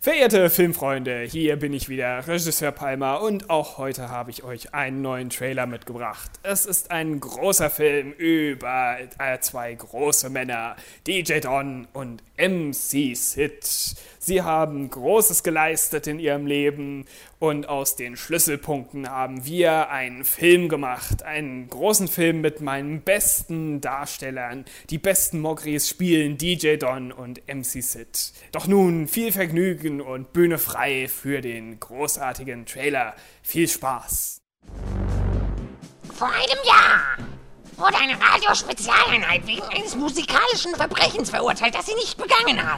Verehrte Filmfreunde, hier bin ich wieder, Regisseur Palmer, und auch heute habe ich euch einen neuen Trailer mitgebracht. Es ist ein großer Film über zwei große Männer, DJ Don und MC Sid. Sie haben Großes geleistet in ihrem Leben und aus den Schlüsselpunkten haben wir einen Film gemacht, einen großen Film mit meinen besten Darstellern. Die besten Mogris spielen DJ Don und MC Sid. Doch nun viel Vergnügen und Bühne frei für den großartigen Trailer. Viel Spaß! Vor einem Jahr wurde eine Radiospezialeinheit wegen eines musikalischen Verbrechens verurteilt, das sie nicht begangen hat.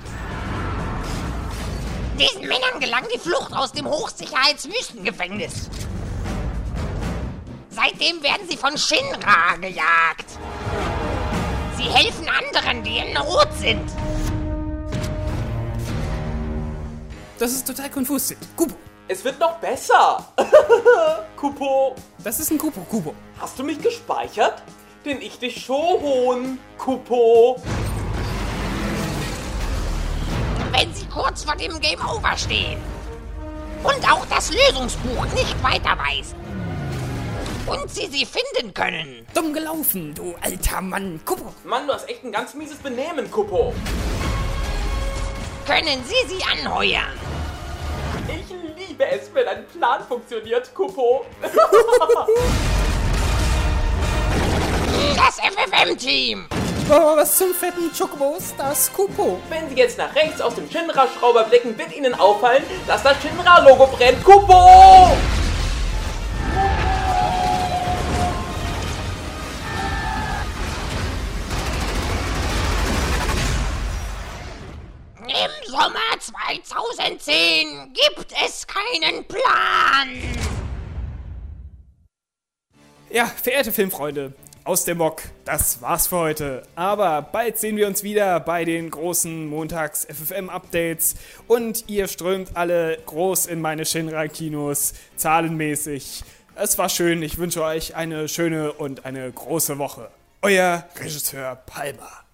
Diesen Männern gelang die Flucht aus dem Hochsicherheitswüstengefängnis. Seitdem werden sie von Shinra gejagt. Sie helfen anderen, die in Not sind. Das ist total konfus. Kupo. Es wird noch besser. Kupo. Das ist ein Kupo, Kupo. Hast du mich gespeichert? Denn ich dich schon, Kupo. Wenn sie kurz vor dem Game Over stehen und auch das Lösungsbuch nicht weiter weiß und sie finden können. Dumm gelaufen, du alter Mann, Kupo. Mann, du hast echt ein ganz mieses Benehmen, Kupo. Können sie anheuern. Ich liebe es, wenn ein Plan funktioniert, Kupo. Das FFM-Team. Oh, was zum fetten Chocobos, das Kupo. Wenn Sie jetzt nach rechts aus dem Shinra-Schrauber blicken, wird Ihnen auffallen, dass das Shinra-Logo brennt, Kupo! Im Sommer 2010 gibt es keinen Plan. Ja, verehrte Filmfreunde, aus dem Mock, das war's für heute. Aber bald sehen wir uns wieder bei den großen Montags-FFM-Updates und ihr strömt alle groß in meine Shinra-Kinos, zahlenmäßig. Es war schön, ich wünsche euch eine schöne und eine große Woche. Euer Regisseur Palmer.